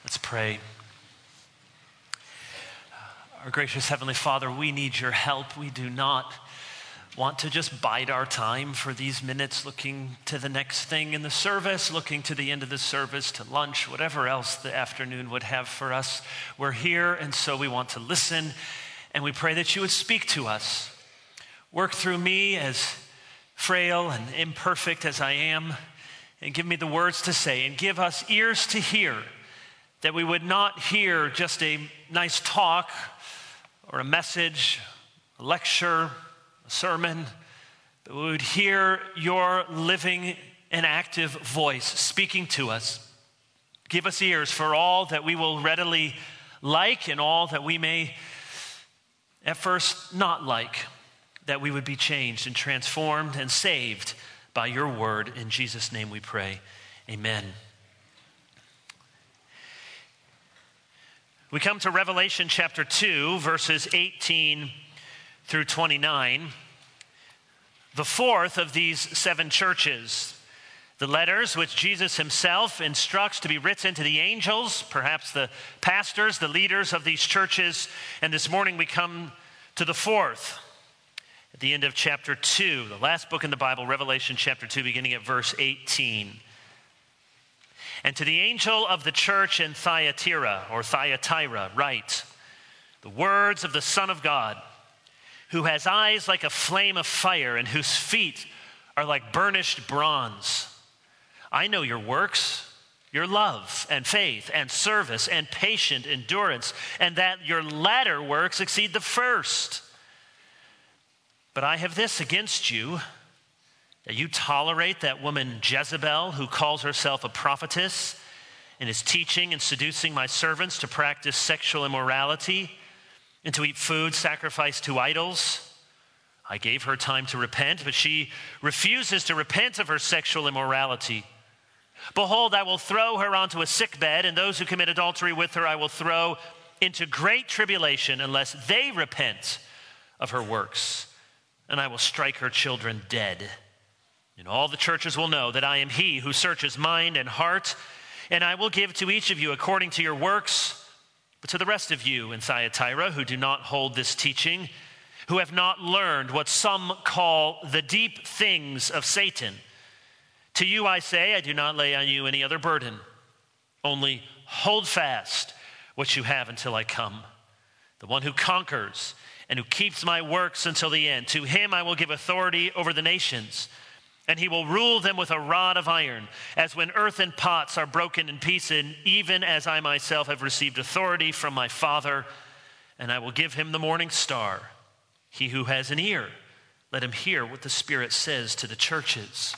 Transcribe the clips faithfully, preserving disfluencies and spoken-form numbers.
Let's pray. Our gracious Heavenly Father, we need your help. We do not want to just bide our time for these minutes looking to the next thing in the service, looking to the end of the service, to lunch, whatever else the afternoon would have for us. We're here, and so we want to listen, and we pray that you would speak to us. Work through me, as frail and imperfect as I am, and give me the words to say, and give us ears to hear, that we would not hear just a nice talk or a message, a lecture, a sermon, but we would hear your living and active voice speaking to us. Give us ears for all that we will readily like and all that we may at first not like, that we would be changed and transformed and saved by your word. In Jesus' name we pray, amen. We come to Revelation chapter two, verses eighteen through twenty-nine, the fourth of these seven churches. The letters which Jesus himself instructs to be written to the angels, perhaps the pastors, the leaders of these churches. And this morning we come to the fourth, at the end of chapter two, the last book in the Bible, Revelation chapter two, beginning at verse eighteen. And to the angel of the church in Thyatira, or Thyatira, write, the words of the Son of God, who has eyes like a flame of fire and whose feet are like burnished bronze. I know your works, your love and faith and service and patient endurance, and that your latter works exceed the first. But I have this against you, that you tolerate that woman Jezebel, who calls herself a prophetess and is teaching and seducing my servants to practice sexual immorality and to eat food sacrificed to idols. I gave her time to repent, but she refuses to repent of her sexual immorality. Behold, I will throw her onto a sickbed, and those who commit adultery with her I will throw into great tribulation unless they repent of her works, and I will strike her children dead. And all the churches will know that I am he who searches mind and heart, and I will give to each of you according to your works. But to the rest of you in Thyatira who do not hold this teaching, who have not learned what some call the deep things of Satan, to you I say, I do not lay on you any other burden. Only hold fast what you have until I come. The one who conquers and who keeps my works until the end, to him I will give authority over the nations, and he will rule them with a rod of iron, as when earthen pots are broken in pieces, even as I myself have received authority from my Father, and I will give him the morning star. He who has an ear, let him hear what the Spirit says to the churches.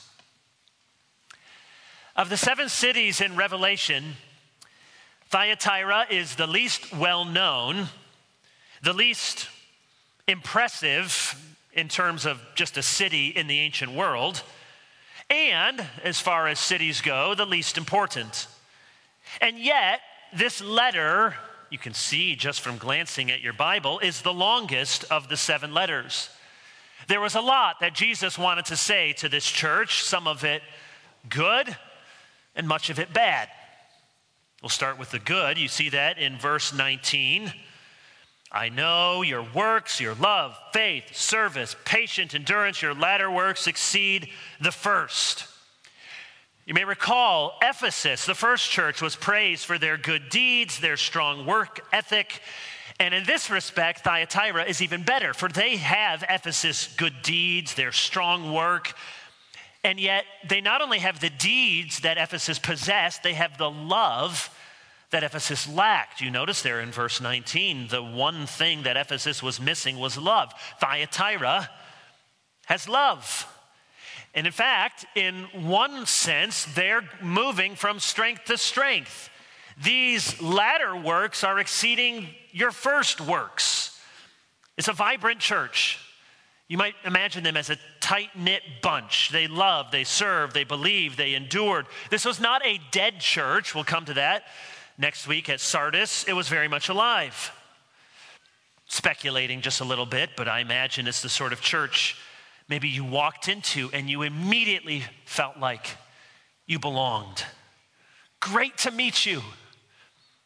Of the seven cities in Revelation, Thyatira is the least well-known, the least impressive in terms of just a city in the ancient world, and, as far as cities go, the least important. And yet, this letter, you can see just from glancing at your Bible, is the longest of the seven letters. There was a lot that Jesus wanted to say to this church, some of it good and much of it bad. We'll start with the good. You see that in verse nineteen. I know your works, your love, faith, service, patient endurance, your latter works exceed the first. You may recall Ephesus, the first church, was praised for their good deeds, their strong work ethic. And in this respect, Thyatira is even better, for they have Ephesus' good deeds, their strong work. And yet they not only have the deeds that Ephesus possessed, they have the love that Ephesus lacked. You notice there in verse nineteen, the one thing that Ephesus was missing was love. Thyatira has love. And in fact, in one sense, they're moving from strength to strength. These latter works are exceeding your first works. It's a vibrant church. You might imagine them as a tight-knit bunch. They loved, they served, they believed, they endured. This was not a dead church. We'll come to that next week at Sardis. It was very much alive. Speculating just a little bit, but I imagine it's the sort of church maybe you walked into and you immediately felt like you belonged. Great to meet you.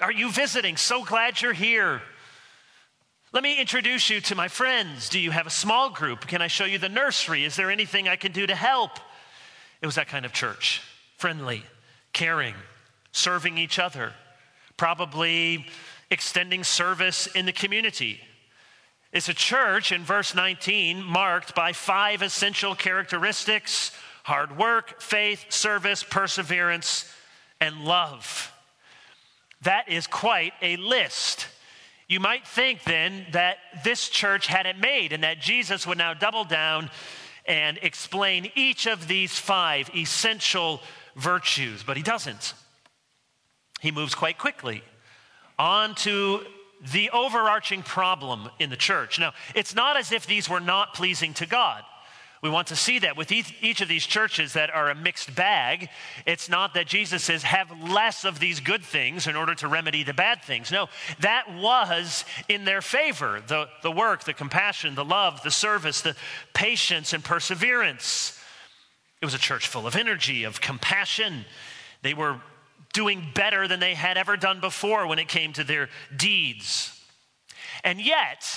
Are you visiting? So glad you're here. Let me introduce you to my friends. Do you have a small group? Can I show you the nursery? Is there anything I can do to help? It was that kind of church. Friendly, caring, serving each other, probably extending service in the community. It's a church in verse nineteen marked by five essential characteristics: hard work, faith, service, perseverance, and love. That is quite a list. You might think then that this church had it made and that Jesus would now double down and explain each of these five essential virtues, but he doesn't. He moves quite quickly on to the overarching problem in the church. Now, it's not as if these were not pleasing to God. We want to see that with each, each of these churches that are a mixed bag. It's not that Jesus says have less of these good things in order to remedy the bad things. No, that was in their favor. The, the work, the compassion, the love, the service, the patience and perseverance. It was a church full of energy, of compassion. They were doing better than they had ever done before when it came to their deeds. And yet,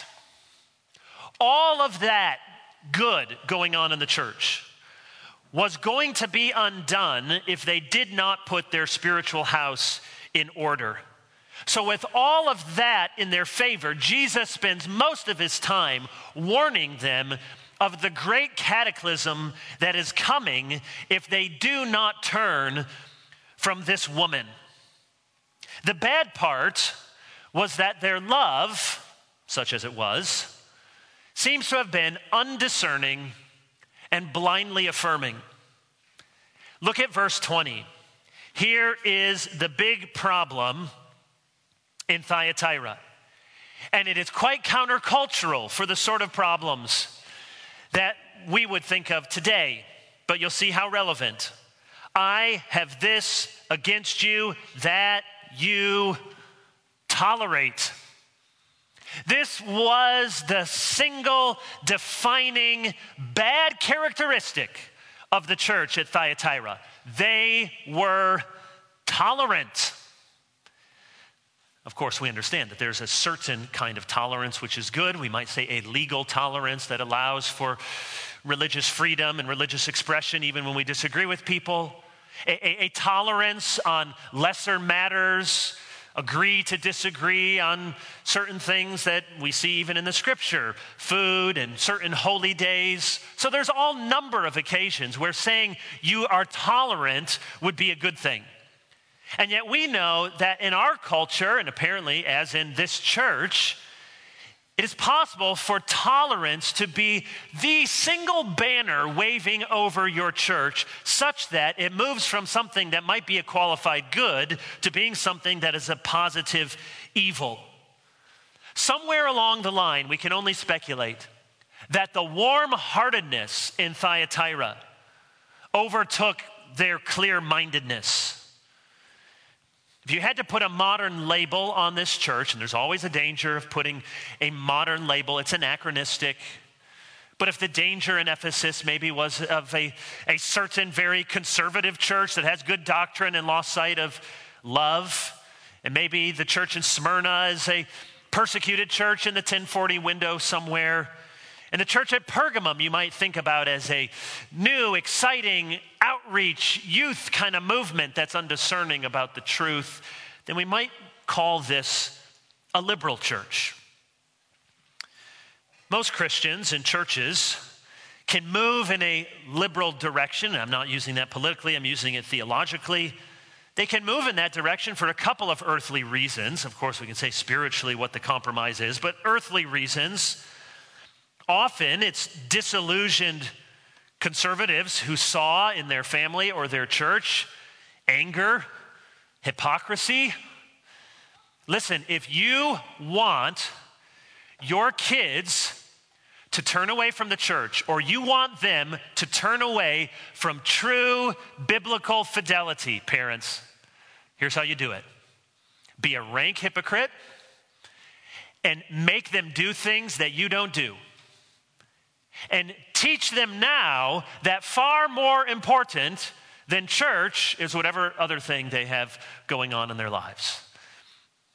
all of that good going on in the church was going to be undone if they did not put their spiritual house in order. So with all of that in their favor, Jesus spends most of his time warning them of the great cataclysm that is coming if they do not turn from this woman. The bad part was that their love, such as it was, seems to have been undiscerning and blindly affirming. Look at verse twenty. Here is the big problem in Thyatira. And it is quite countercultural for the sort of problems that we would think of today. But you'll see how relevant. I have this against you that you tolerate. This was the single defining bad characteristic of the church at Thyatira. They were tolerant. Of course, we understand that there's a certain kind of tolerance which is good. We might say a legal tolerance that allows for religious freedom and religious expression even when we disagree with people. A, a, a tolerance on lesser matters, agree to disagree on certain things that we see even in the scripture, food and certain holy days. So there's all number of occasions where saying you are tolerant would be a good thing. And yet we know that in our culture, and apparently as in this church, it is possible for tolerance to be the single banner waving over your church such that it moves from something that might be a qualified good to being something that is a positive evil. Somewhere along the line, we can only speculate that the warm-heartedness in Thyatira overtook their clear-mindedness. If you had to put a modern label on this church, and there's always a danger of putting a modern label, it's anachronistic. But if the danger in Ephesus maybe was of a, a certain very conservative church that has good doctrine and lost sight of love, and maybe the church in Smyrna is a persecuted church in the ten forty window somewhere, and the church at Pergamum you might think about as a new, exciting, outreach, youth kind of movement that's undiscerning about the truth, then we might call this a liberal church. Most Christians and churches can move in a liberal direction. I'm not using that politically, I'm using it theologically. They can move in that direction for a couple of earthly reasons. Of course, we can say spiritually what the compromise is, but earthly reasons. Often it's disillusioned conservatives who saw in their family or their church anger, hypocrisy. Listen, if you want your kids to turn away from the church, or you want them to turn away from true biblical fidelity, parents, here's how you do it. Be a rank hypocrite and make them do things that you don't do. And teach them now that far more important than church is whatever other thing they have going on in their lives.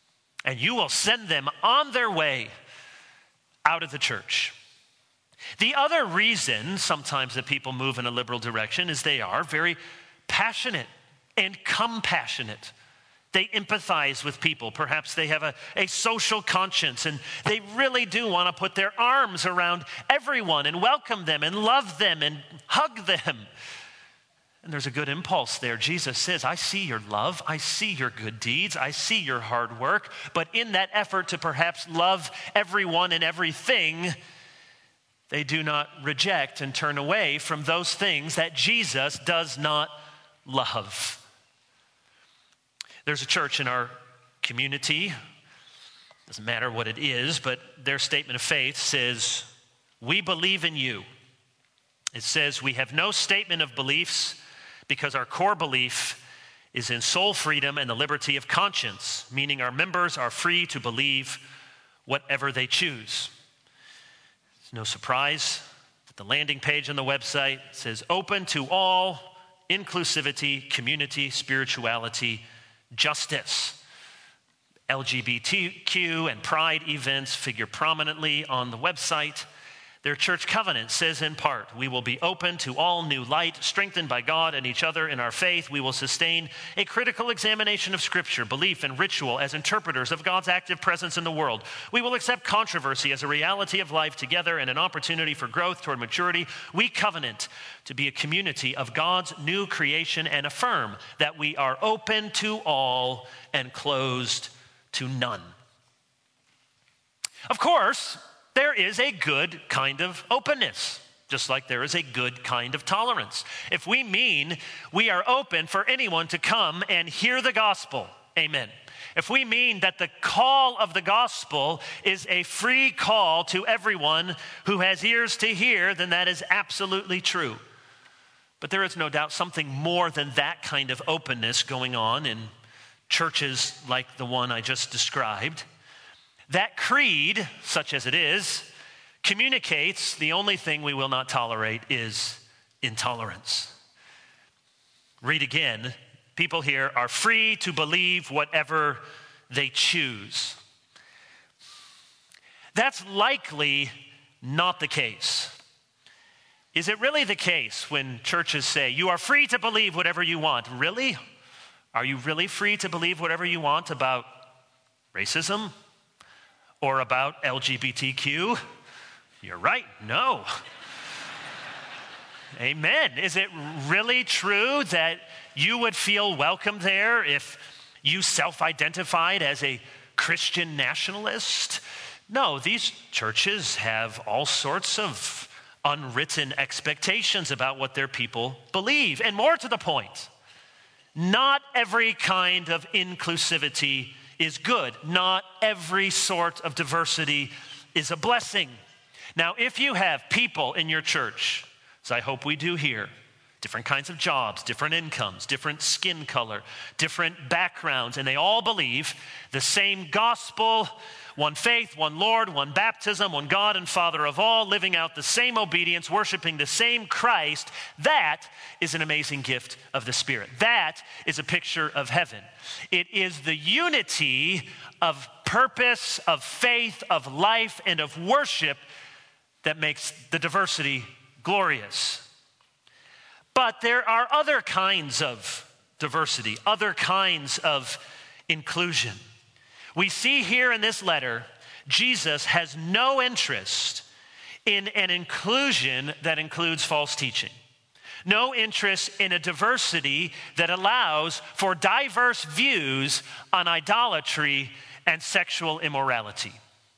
and you will send them on their way out of the church. The other reason sometimes that people move in a liberal direction is they are very passionate and compassionate. They empathize with people. Perhaps they have a, a social conscience, and they really do want to put their arms around everyone and welcome them and love them and hug them. And there's a good impulse there. Jesus says, I see your love. I see your good deeds. I see your hard work. But in that effort to perhaps love everyone and everything, they do not reject and turn away from those things that Jesus does not love. There's a church in our community, doesn't matter what it is, but their statement of faith says, we believe in you. It says we have no statement of beliefs because our core belief is in soul freedom and the liberty of conscience, meaning our members are free to believe whatever they choose. It's no surprise that the landing page on the website says open to all, inclusivity, community, spirituality, justice. L G B T Q and pride events figure prominently on the website. Their church covenant says in part, we will be open to all new light, strengthened by God and each other in our faith. We will sustain a critical examination of Scripture, belief, and ritual as interpreters of God's active presence in the world. We will accept controversy as a reality of life together and an opportunity for growth toward maturity. We covenant to be a community of God's new creation and affirm that we are open to all and closed to none. Of course, there is a good kind of openness, just like there is a good kind of tolerance. If we mean we are open for anyone to come and hear the gospel, amen. If we mean that the call of the gospel is a free call to everyone who has ears to hear, then that is absolutely true. But there is no doubt something more than that kind of openness going on in churches like the one I just described. That creed, such as it is, communicates the only thing we will not tolerate is intolerance. Read again. People here are free to believe whatever they choose. That's likely not the case. Is it really the case when churches say, you are free to believe whatever you want? Really? Are you really free to believe whatever you want about racism? Or about L G B T Q? You're right, no. Amen. Is it really true that you would feel welcome there if you self-identified as a Christian nationalist? No, these churches have all sorts of unwritten expectations about what their people believe. And more to the point, not every kind of inclusivity is good. Not every sort of diversity is a blessing. Now, if you have people in your church, as I hope we do here, different kinds of jobs, different incomes, different skin color, different backgrounds, and they all believe the same gospel, one faith, one Lord, one baptism, one God and Father of all, living out the same obedience, worshiping the same Christ, that is an amazing gift of the Spirit. That is a picture of heaven. It is the unity of purpose, of faith, of life, and of worship that makes the diversity glorious. But there are other kinds of diversity, other kinds of inclusion. We see here in this letter, Jesus has no interest in an inclusion that includes false teaching. No interest in a diversity that allows for diverse views on idolatry and sexual immorality.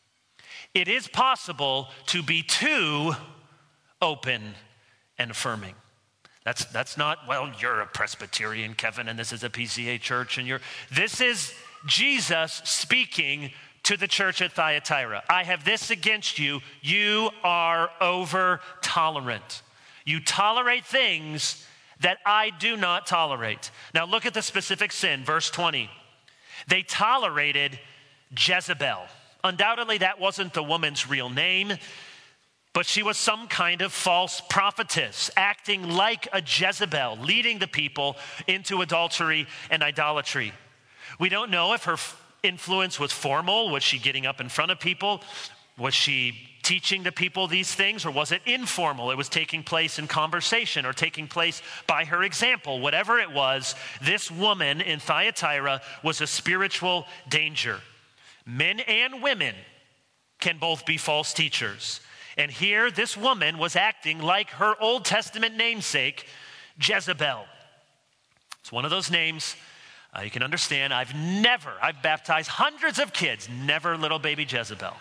It is possible to be too open and affirming. That's, that's not, well, you're a Presbyterian, Kevin, and this is a P C A church, and you're, this is Jesus speaking to the church at Thyatira. I have this against you. You are over tolerant. You tolerate things that I do not tolerate. Now look at the specific sin, verse twenty. They tolerated Jezebel. Undoubtedly, that wasn't the woman's real name, but she was some kind of false prophetess, acting like a Jezebel, leading the people into adultery and idolatry. We don't know if her influence was formal? Was she getting up in front of people? Was she teaching the people these things, or was it informal? It was taking place in conversation or taking place by her example. Whatever it was, this woman in Thyatira was a spiritual danger. Men and women can both be false teachers. And here, this woman was acting like her Old Testament namesake, Jezebel. It's one of those names uh, you can understand. I've never, I've baptized hundreds of kids, never little baby Jezebel.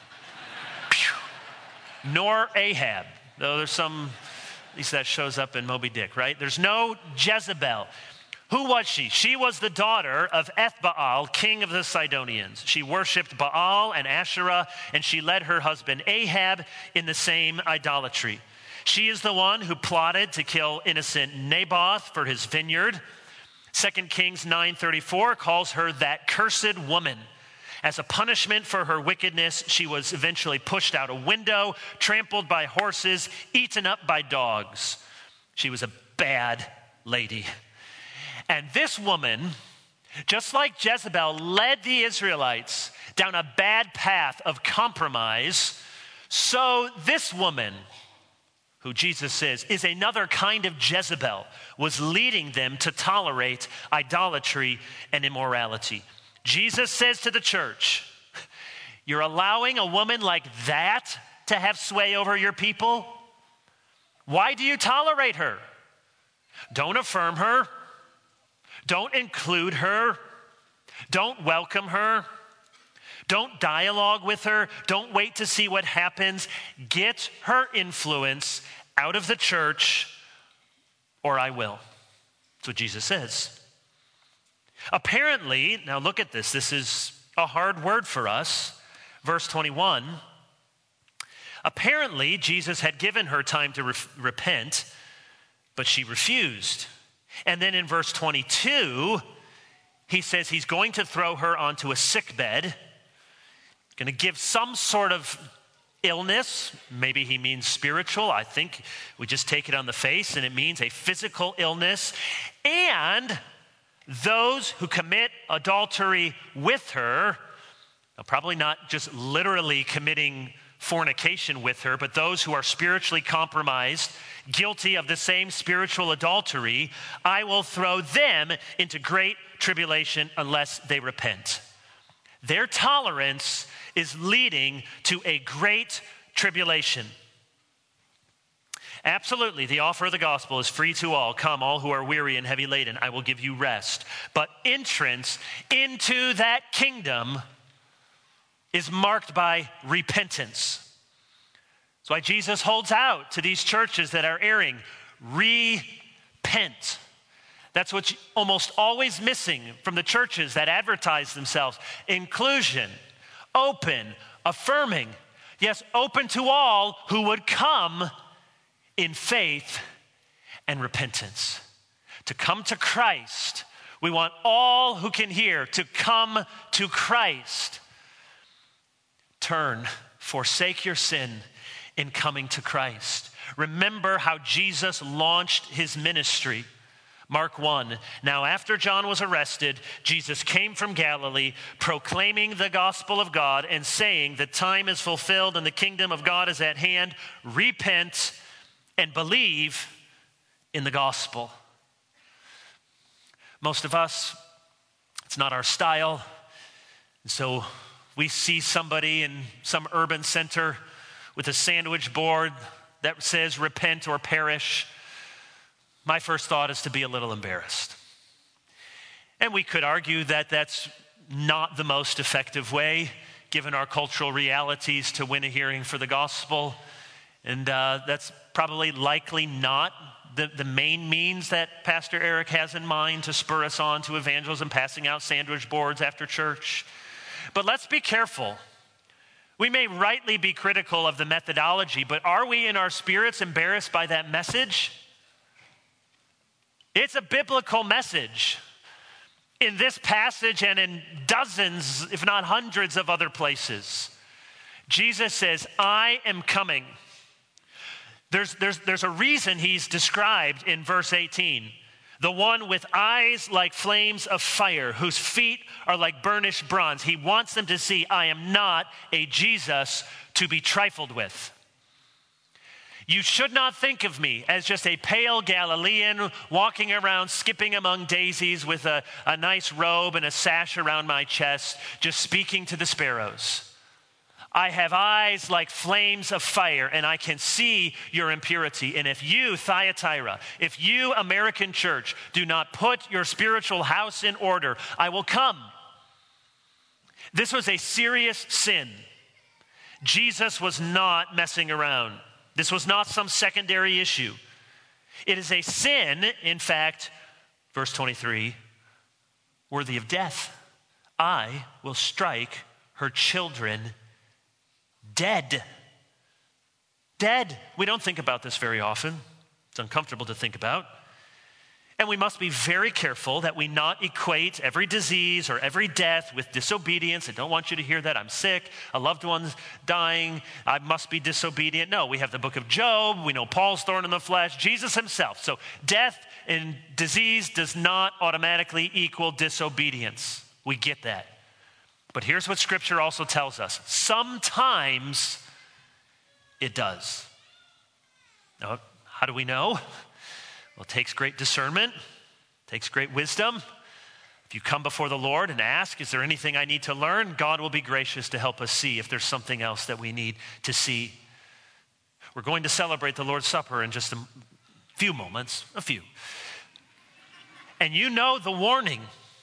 Nor Ahab, though there's some, at least that shows up in Moby Dick, right? There's no Jezebel. Who was she? She was the daughter of Ethbaal, king of the Sidonians. She worshiped Baal and Asherah, and she led her husband Ahab in the same idolatry. She is the one who plotted to kill innocent Naboth for his vineyard. Second Kings nine thirty-four calls her that cursed woman. As a punishment for her wickedness, she was eventually pushed out a window, trampled by horses, eaten up by dogs. She was a bad lady. And this woman, just like Jezebel, led the Israelites down a bad path of compromise. So this woman, who Jesus says is another kind of Jezebel, was leading them to tolerate idolatry and immorality. Jesus says to the church, you're allowing a woman like that to have sway over your people? Why do you tolerate her? Don't affirm her. Don't include her. Don't welcome her. Don't dialogue with her. Don't wait to see what happens. Get her influence out of the church, or I will. That's what Jesus says. Apparently, now look at this. This is a hard word for us. Verse twenty-one. Apparently, Jesus had given her time to re- repent, but she refused. And then in verse twenty-two, he says he's going to throw her onto a sickbed, going to give some sort of illness. Maybe he means spiritual. I think we just take it on the face, and it means a physical illness. And those who commit adultery with her, now probably not just literally committing fornication with her, but those who are spiritually compromised, guilty of the same spiritual adultery, I will throw them into great tribulation unless they repent. Their tolerance is leading to a great tribulation. Absolutely, the offer of the gospel is free to all. Come, all who are weary and heavy laden, I will give you rest. But entrance into that kingdom is marked by repentance. That's why Jesus holds out to these churches that are erring. Repent. That's what's almost always missing from the churches that advertise themselves. Inclusion, open, affirming. Yes, open to all who would come in faith and repentance. To come to Christ. We want all who can hear to come to Christ. Turn, forsake your sin in coming to Christ. Remember how Jesus launched his ministry. Mark one, now after John was arrested, Jesus came from Galilee, proclaiming the gospel of God and saying, the time is fulfilled and the kingdom of God is at hand. Repent and believe in the gospel. Most of us, it's not our style. And so we see somebody in some urban center with a sandwich board that says repent or perish. My first thought is to be a little embarrassed. And we could argue that that's not the most effective way, given our cultural realities, to win a hearing for the gospel. And uh, that's probably likely not the, the main means that Pastor Eric has in mind to spur us on to evangelism, passing out sandwich boards after church. But let's be careful. We may rightly be critical of the methodology, but are we in our spirits embarrassed by that message? It's a biblical message in this passage and in dozens, if not hundreds of other places. Jesus says, I am coming. There's, there's, there's a reason he's described in verse eighteen. The one with eyes like flames of fire, whose feet are like burnished bronze. He wants them to see, I am not a Jesus to be trifled with. You should not think of me as just a pale Galilean walking around, skipping among daisies with a, a nice robe and a sash around my chest, just speaking to the sparrows. I have eyes like flames of fire, and I can see your impurity. And if you, Thyatira, if you, American church, do not put your spiritual house in order, I will come. This was a serious sin. Jesus was not messing around. This was not some secondary issue. It is a sin, in fact, verse twenty-three, worthy of death. I will strike her children dead. Dead. We don't think about this very often. It's uncomfortable to think about. And we must be very careful that we not equate every disease or every death with disobedience. I don't want you to hear that. I'm sick. A loved one's dying. I must be disobedient. No, we have the book of Job. We know Paul's thorn in the flesh. Jesus himself. So death and disease does not automatically equal disobedience. We get that. But here's what Scripture also tells us. Sometimes it does. Now, how do we know? Well, it takes great discernment, it takes great wisdom. If you come before the Lord and ask, is there anything I need to learn? God will be gracious to help us see if there's something else that we need to see. We're going to celebrate the Lord's Supper in just a few moments, a few. And you know the warning.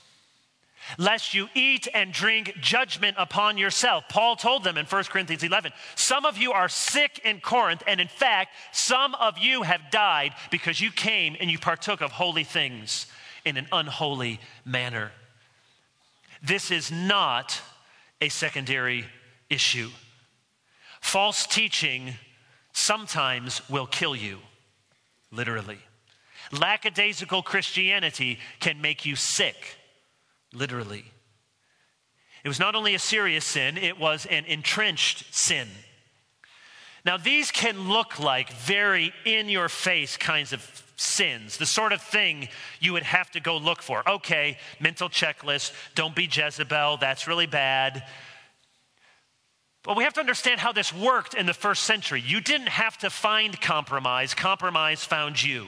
Lest you eat and drink judgment upon yourself. Paul told them in First Corinthians eleven, some of you are sick in Corinth, and in fact, some of you have died because you came and you partook of holy things in an unholy manner. This is not a secondary issue. False teaching sometimes will kill you, literally. Lackadaisical Christianity can make you sick. Literally. It was not only a serious sin, it was an entrenched sin. Now, these can look like very in-your-face kinds of sins, the sort of thing you would have to go look for. Okay, mental checklist, don't be Jezebel, that's really bad. But we have to understand how this worked in the first century. You didn't have to find compromise, compromise found you.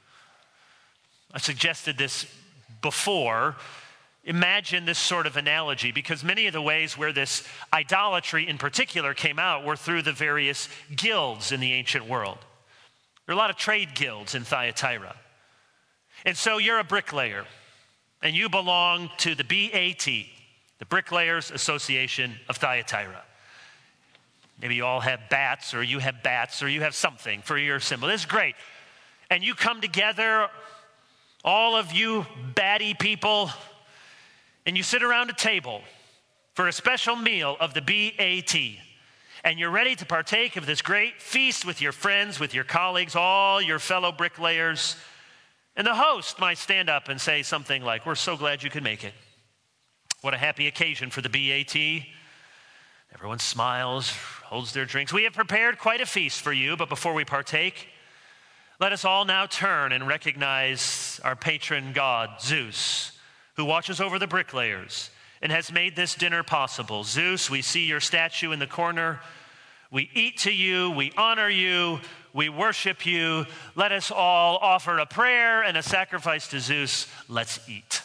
I suggested this before. Imagine this sort of analogy, because many of the ways where this idolatry in particular came out were through the various guilds in the ancient world. There are a lot of trade guilds in Thyatira. And so you're a bricklayer, and you belong to the B A T, the Bricklayers Association of Thyatira. Maybe you all have bats, or you have bats, or you have something for your symbol. This is great. And you come together, all of you batty people, and you sit around a table for a special meal of the B A T, and you're ready to partake of this great feast with your friends, with your colleagues, all your fellow bricklayers. And the host might stand up and say something like, we're so glad you could make it. What a happy occasion for the B A T. Everyone smiles, holds their drinks. We have prepared quite a feast for you, but before we partake, let us all now turn and recognize our patron god, Zeus, who watches over the bricklayers and has made this dinner possible. Zeus, we see your statue in the corner. We eat to you, we honor you, we worship you. Let us all offer a prayer and a sacrifice to Zeus. Let's eat.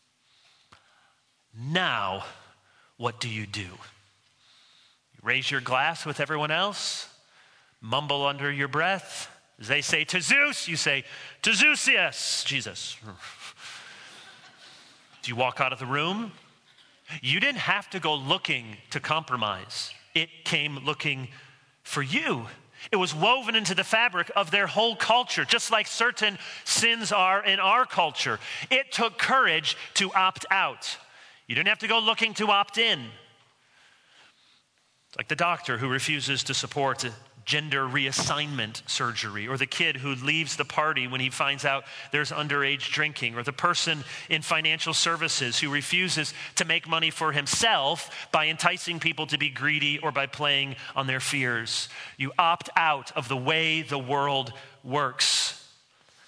Now, what do you do? You raise your glass with everyone else, mumble under your breath. As they say to Zeus, you say, to Zeus, yes, Jesus. Do you walk out of the room? You didn't have to go looking to compromise. It came looking for you. It was woven into the fabric of their whole culture, just like certain sins are in our culture. It took courage to opt out. You didn't have to go looking to opt in. It's like the doctor who refuses to support gender reassignment surgery, or the kid who leaves the party when he finds out there's underage drinking, or the person in financial services who refuses to make money for himself by enticing people to be greedy or by playing on their fears. You opt out of the way the world works.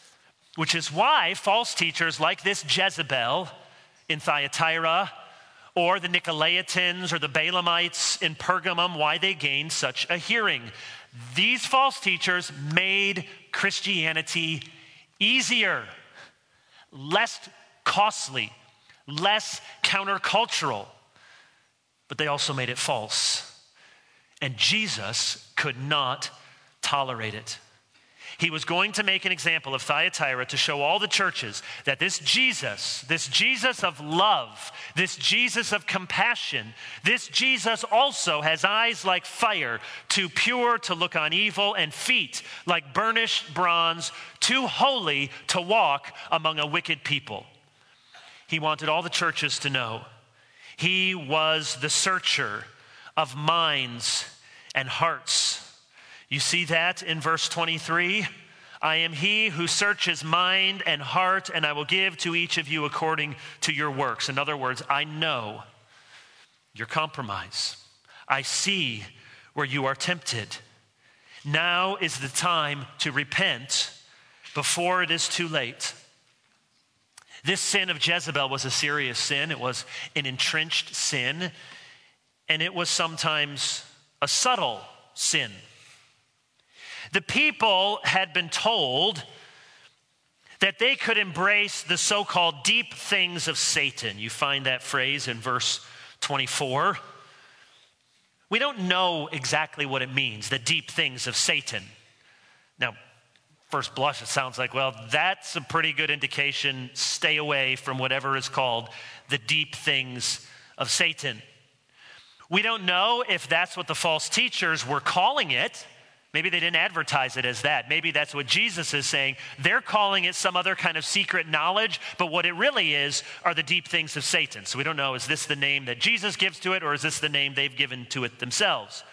which is why false teachers like this Jezebel in Thyatira, or the Nicolaitans or the Balaamites in Pergamum, why they gained such a hearing. These false teachers made Christianity easier, less costly, less countercultural, but they also made it false. And Jesus could not tolerate it. He was going to make an example of Thyatira to show all the churches that this Jesus, this Jesus of love, this Jesus of compassion, this Jesus also has eyes like fire, too pure to look on evil, and feet like burnished bronze, too holy to walk among a wicked people. He wanted all the churches to know he was the searcher of minds and hearts. You see that in verse twenty-three? I am he who searches mind and heart, and I will give to each of you according to your works. In other words, I know your compromise. I see where you are tempted. Now is the time to repent before it is too late. This sin of Jezebel was a serious sin. It was an entrenched sin, and it was sometimes a subtle sin. The people had been told that they could embrace the so-called deep things of Satan. You find that phrase in verse twenty-four. We don't know exactly what it means, the deep things of Satan. Now, first blush, it sounds like, well, that's a pretty good indication. Stay away from whatever is called the deep things of Satan. We don't know if that's what the false teachers were calling it. Maybe they didn't advertise it as that. Maybe that's what Jesus is saying. They're calling it some other kind of secret knowledge, but what it really is are the deep things of Satan. So we don't know, is this the name that Jesus gives to it, or is this the name they've given to it themselves?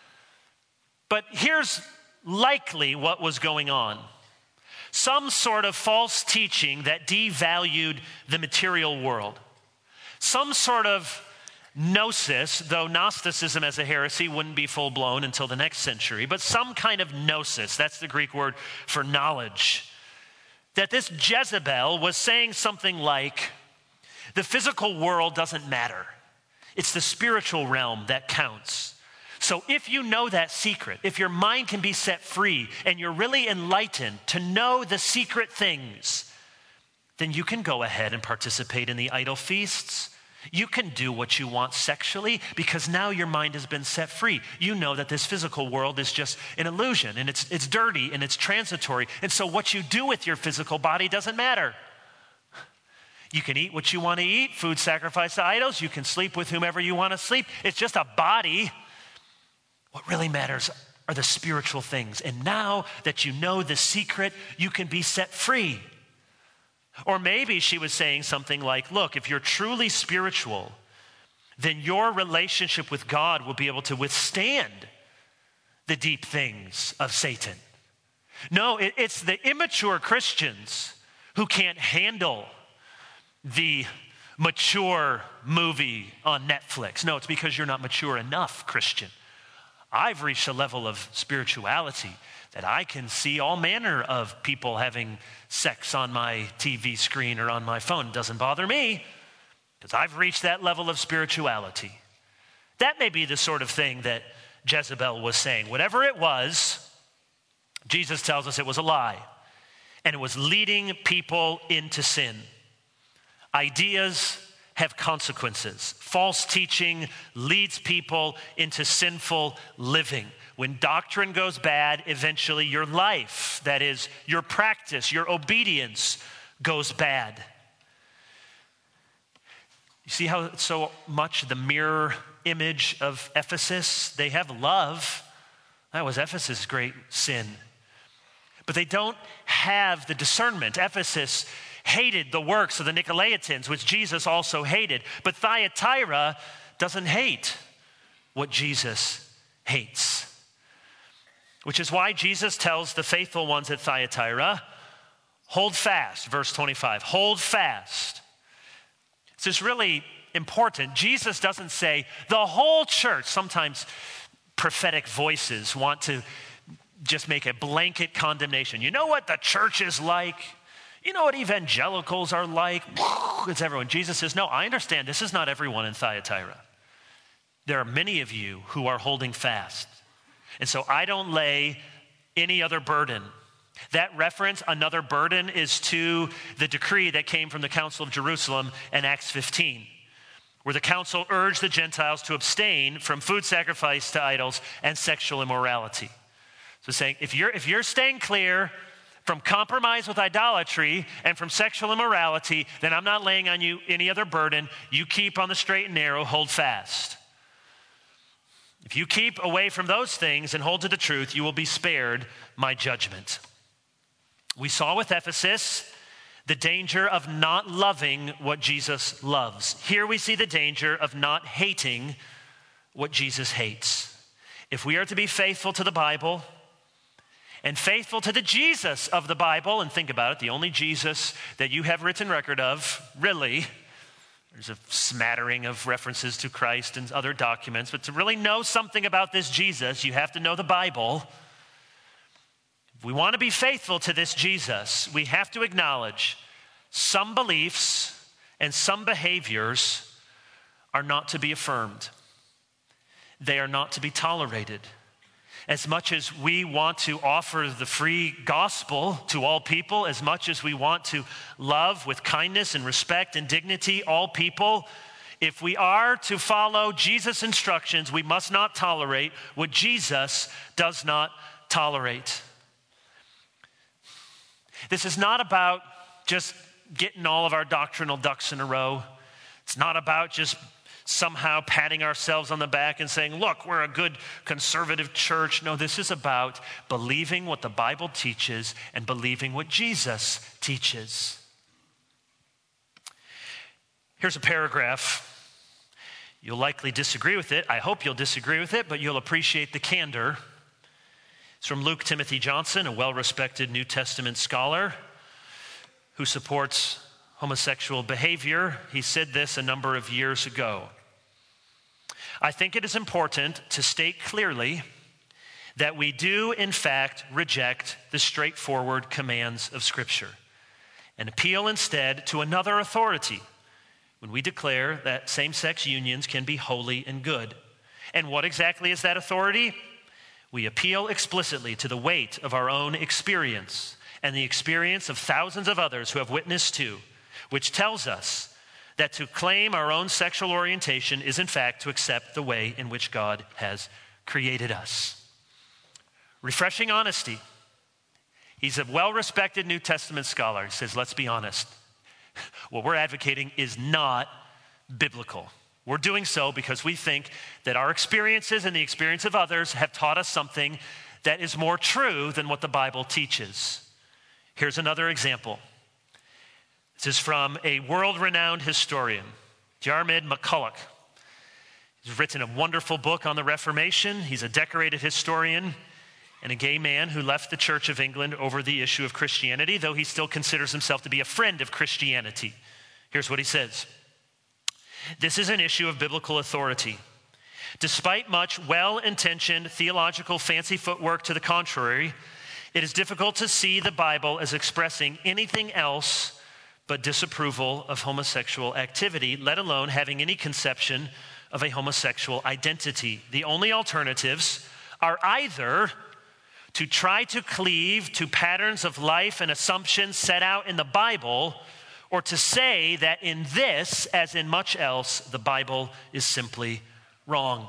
But here's likely what was going on. Some sort of false teaching that devalued the material world. Some sort of gnosis, though Gnosticism as a heresy wouldn't be full-blown until the next century, but some kind of gnosis, that's the Greek word for knowledge, that this Jezebel was saying something like, the physical world doesn't matter. It's the spiritual realm that counts. So if you know that secret, if your mind can be set free and you're really enlightened to know the secret things, then you can go ahead and participate in the idol feasts. You can do what you want sexually because now your mind has been set free. You know that this physical world is just an illusion, and it's it's dirty and it's transitory. And so what you do with your physical body doesn't matter. You can eat what you want to eat, food sacrificed to idols. You can sleep with whomever you want to sleep. It's just a body. What really matters are the spiritual things. And now that you know the secret, you can be set free. Or maybe she was saying something like, look, if you're truly spiritual, then your relationship with God will be able to withstand the deep things of Satan. No, it, it's the immature Christians who can't handle the mature movie on Netflix. No, it's because you're not mature enough, Christian. I've reached a level of spirituality that I can see all manner of people having sex on my T V screen or on my phone. It doesn't bother me because I've reached that level of spirituality. That may be the sort of thing that Jezebel was saying. Whatever it was, Jesus tells us it was a lie, and it was leading people into sin. Ideas have consequences. False teaching leads people into sinful living. When doctrine goes bad, eventually your life, that is, your practice, your obedience goes bad. You see how it's so much the mirror image of Ephesus? They have love. That was Ephesus' great sin. But they don't have the discernment. Ephesus hated the works of the Nicolaitans, which Jesus also hated. But Thyatira doesn't hate what Jesus hates. Which is why Jesus tells the faithful ones at Thyatira, hold fast, verse twenty-five, hold fast. This is really important. Jesus doesn't say the whole church. Sometimes prophetic voices want to just make a blanket condemnation. You know what the church is like? You know what evangelicals are like? It's everyone. Jesus says, no, I understand this is not everyone in Thyatira. There are many of you who are holding fast. And so I don't lay any other burden. That reference, another burden, is to the decree that came from the Council of Jerusalem in Acts fifteen, where the council urged the Gentiles to abstain from food sacrifice to idols and sexual immorality. So saying, if you're, if you're staying clear from compromise with idolatry and from sexual immorality, then I'm not laying on you any other burden. You keep on the straight and narrow, hold fast. If you keep away from those things and hold to the truth, you will be spared my judgment. We saw with Ephesus the danger of not loving what Jesus loves. Here we see the danger of not hating what Jesus hates. If we are to be faithful to the Bible and faithful to the Jesus of the Bible, and think about it, the only Jesus that you have written record of, really, there's a smattering of references to Christ and other documents, but to really know something about this Jesus, you have to know the Bible. If we want to be faithful to this Jesus, we have to acknowledge some beliefs and some behaviors are not to be affirmed. They are not to be tolerated. As much as we want to offer the free gospel to all people, as much as we want to love with kindness and respect and dignity all people, if we are to follow Jesus' instructions, we must not tolerate what Jesus does not tolerate. This is not about just getting all of our doctrinal ducks in a row. It's not about just somehow patting ourselves on the back and saying, look, we're a good conservative church. No, this is about believing what the Bible teaches and believing what Jesus teaches. Here's a paragraph. You'll likely disagree with it. I hope you'll disagree with it, but you'll appreciate the candor. It's from Luke Timothy Johnson, a well-respected New Testament scholar who supports homosexual behavior. He said this a number of years ago. I think it is important to state clearly that we do, in fact, reject the straightforward commands of Scripture and appeal instead to another authority when we declare that same-sex unions can be holy and good. And what exactly is that authority? We appeal explicitly to the weight of our own experience and the experience of thousands of others who have witnessed to, which tells us that to claim our own sexual orientation is in fact to accept the way in which God has created us. Refreshing honesty. He's a well-respected New Testament scholar. He says, let's be honest. What we're advocating is not biblical. We're doing so because we think that our experiences and the experience of others have taught us something that is more true than what the Bible teaches. Here's another example. This is from a world-renowned historian, Diarmaid MacCulloch. He's written a wonderful book on the Reformation. He's a decorated historian and a gay man who left the Church of England over the issue of Christianity, though he still considers himself to be a friend of Christianity. Here's what he says. This is an issue of biblical authority. Despite much well-intentioned theological fancy footwork to the contrary, it is difficult to see the Bible as expressing anything else but disapproval of homosexual activity, let alone having any conception of a homosexual identity. The only alternatives are either to try to cleave to patterns of life and assumptions set out in the Bible, or to say that in this, as in much else, the Bible is simply wrong.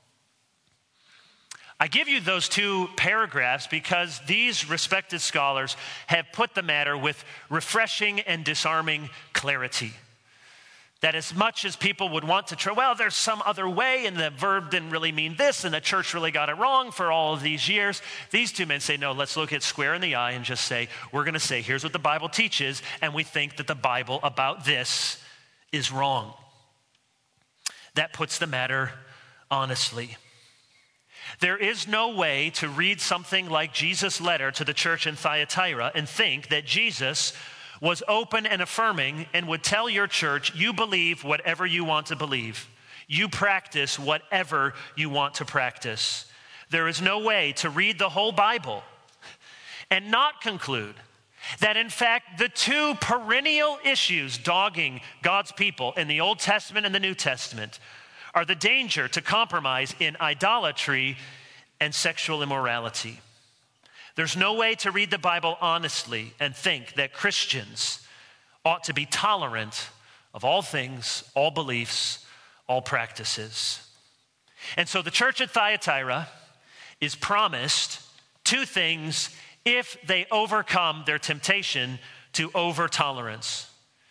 I give you those two paragraphs because these respected scholars have put the matter with refreshing and disarming clarity. That as much as people would want to try, well, there's some other way and the verb didn't really mean this and the church really got it wrong for all of these years, these two men say, no, let's look it square in the eye and just say, we're going to say, here's what the Bible teaches, and we think that the Bible about this is wrong. That puts the matter honestly. There is no way to read something like Jesus' letter to the church in Thyatira and think that Jesus was open and affirming and would tell your church, you believe whatever you want to believe. You practice whatever you want to practice. There is no way to read the whole Bible and not conclude That in fact, the two perennial issues dogging God's people in the Old Testament and the New Testament are the danger to compromise in idolatry and sexual immorality. There's no way to read the Bible honestly and think that Christians ought to be tolerant of all things, all beliefs, all practices. And so the church at Thyatira is promised two things if they overcome their temptation to over-tolerance.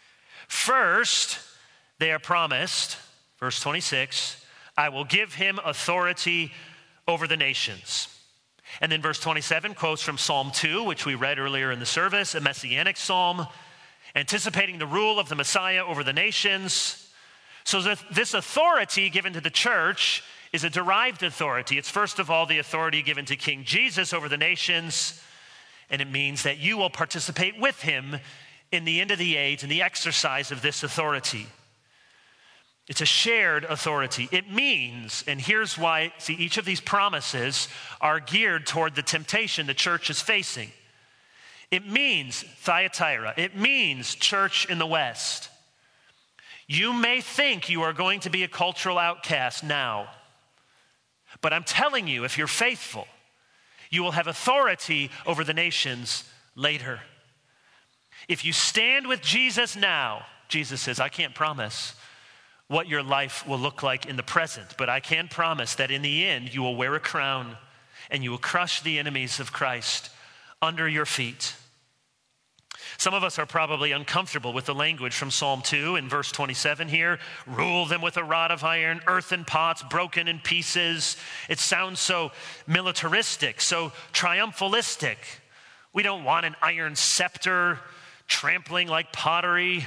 First, they are promised, verse twenty-six, I will give him authority over the nations. And then verse twenty-seven quotes from Psalm two, which we read earlier in the service, a messianic psalm, anticipating the rule of the Messiah over the nations. So that this authority given to the church is a derived authority. It's first of all the authority given to King Jesus over the nations, and it means that you will participate with him in the end of the age, in the exercise of this authority. It's a shared authority. It means, and here's why, see, each of these promises are geared toward the temptation the church is facing. It means Thyatira. It means church in the West. You may think you are going to be a cultural outcast now, but I'm telling you, if you're faithful, you will have authority over the nations later. If you stand with Jesus now, Jesus says, I can't promise what your life will look like in the present, but I can promise that in the end, you will wear a crown and you will crush the enemies of Christ under your feet. Some of us are probably uncomfortable with the language from Psalm two in verse twenty-seven here. Rule them with a rod of iron, earthen pots broken in pieces. It sounds so militaristic, so triumphalistic. We don't want an iron scepter trampling like pottery.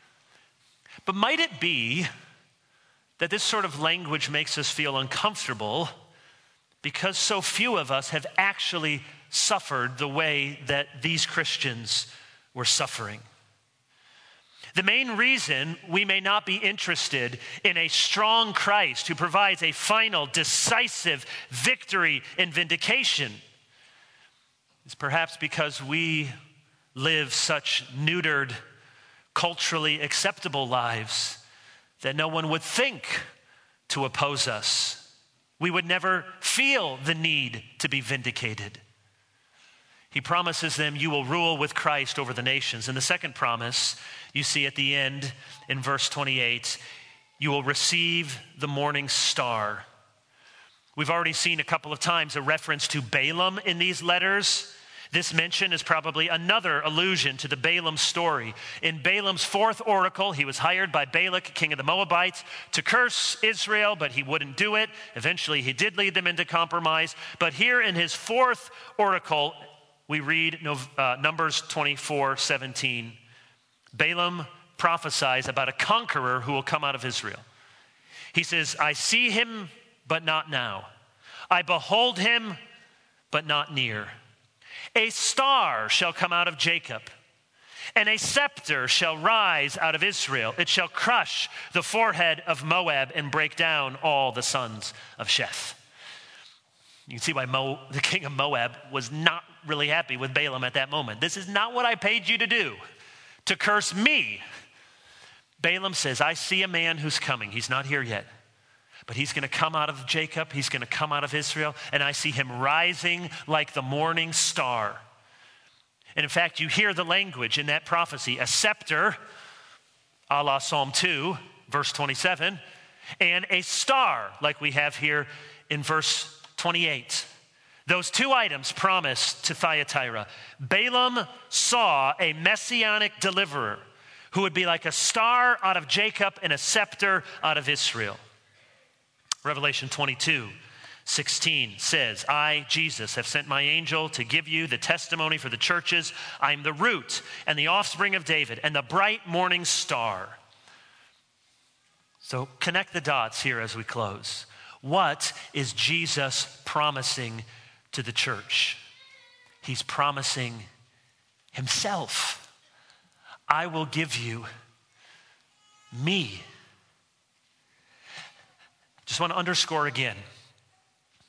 But might it be that this sort of language makes us feel uncomfortable because so few of us have actually suffered the way that these Christians were suffering? The main reason we may not be interested in a strong Christ who provides a final, decisive victory and vindication is perhaps because we live such neutered, culturally acceptable lives that no one would think to oppose us. We would never feel the need to be vindicated. He promises them, you will rule with Christ over the nations. And the second promise you see at the end in verse twenty-eight, you will receive the morning star. We've already seen a couple of times a reference to Balaam in these letters. This mention is probably another allusion to the Balaam story. In Balaam's fourth oracle, he was hired by Balak, king of the Moabites, to curse Israel, but he wouldn't do it. Eventually, he did lead them into compromise. But here in his fourth oracle, we read uh, Numbers twenty-four seventeen. Balaam prophesies about a conqueror who will come out of Israel. He says, I see him, but not now. I behold him, but not near. A star shall come out of Jacob, and a scepter shall rise out of Israel. It shall crush the forehead of Moab and break down all the sons of Sheth. You can see why Mo, the king of Moab was not really happy with Balaam at that moment. This is not what I paid you to do, to curse me. Balaam says, I see a man who's coming. He's not here yet. But he's going to come out of Jacob. He's going to come out of Israel. And I see him rising like the morning star. And in fact, you hear the language in that prophecy. A scepter, a la Psalm two, verse twenty-seven. And a star, like we have here in verse twenty-eight. Those two items promised to Thyatira. Balaam saw a messianic deliverer who would be like a star out of Jacob and a scepter out of Israel. Revelation twenty-two sixteen says, I, Jesus, have sent my angel to give you the testimony for the churches. I am the root and the offspring of David and the bright morning star. So connect the dots here as we close. What is Jesus promising to the church? He's promising himself. I will give you me. Just want to underscore again,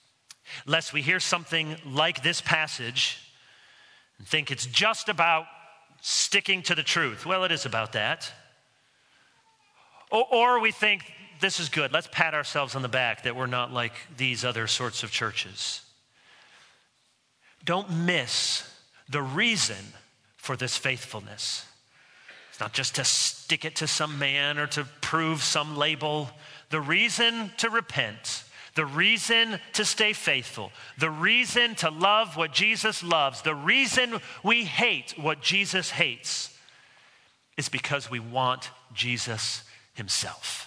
lest we hear something like this passage and think it's just about sticking to the truth. Well, it is about that. Or, or we think, this is good. Let's pat ourselves on the back that we're not like these other sorts of churches. Don't miss the reason for this faithfulness. It's not just to stick it to some man or to prove some label. The reason to repent, the reason to stay faithful, the reason to love what Jesus loves, the reason we hate what Jesus hates is because we want Jesus himself.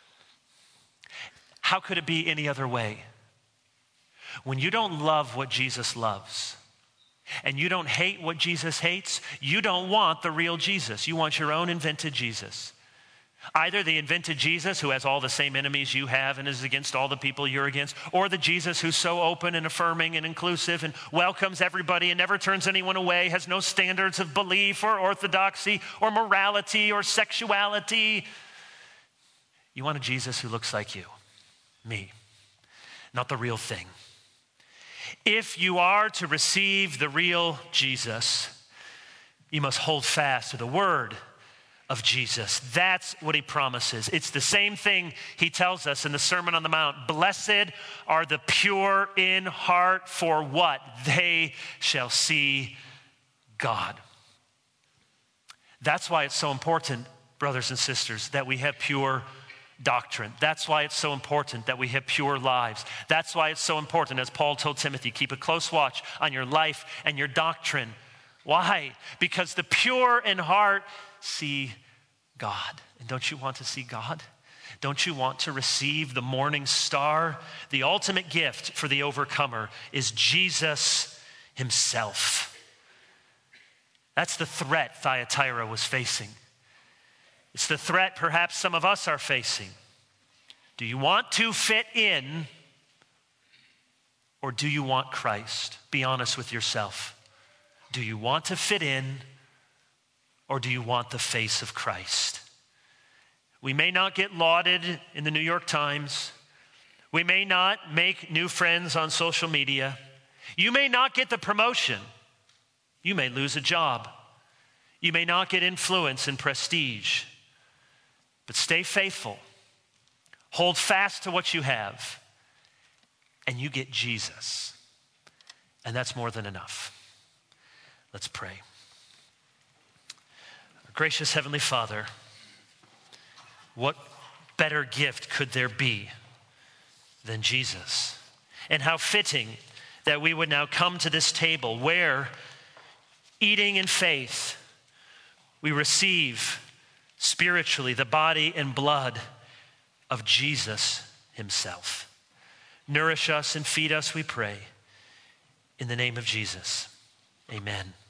How could it be any other way? When you don't love what Jesus loves, and you don't hate what Jesus hates, you don't want the real Jesus. You want your own invented Jesus. Either the invented Jesus who has all the same enemies you have and is against all the people you're against, or the Jesus who's so open and affirming and inclusive and welcomes everybody and never turns anyone away, has no standards of belief or orthodoxy or morality or sexuality. You want a Jesus who looks like you, me, not the real thing. If you are to receive the real Jesus, you must hold fast to the word of Jesus. That's what he promises. It's the same thing he tells us in the Sermon on the Mount. Blessed are the pure in heart, for what? They shall see God. That's why it's so important, brothers and sisters, that we have pure doctrine. That's why it's so important that we have pure lives. That's why it's so important, as Paul told Timothy, keep a close watch on your life and your doctrine. Why? Because the pure in heart see God. And don't you want to see God? Don't you want to receive the morning star? The ultimate gift for the overcomer is Jesus himself. That's the threat Thyatira was facing. It's the threat perhaps some of us are facing. Do you want to fit in, or do you want Christ? Be honest with yourself. Do you want to fit in, or do you want the face of Christ? We may not get lauded in the New York Times. We may not make new friends on social media. You may not get the promotion. You may lose a job. You may not get influence and prestige. But stay faithful. Hold fast to what you have. And you get Jesus. And that's more than enough. Let's pray. Gracious Heavenly Father, what better gift could there be than Jesus? And how fitting that we would now come to this table where, eating in faith, we receive spiritually the body and blood of Jesus himself. Nourish us and feed us, we pray. In the name of Jesus, amen.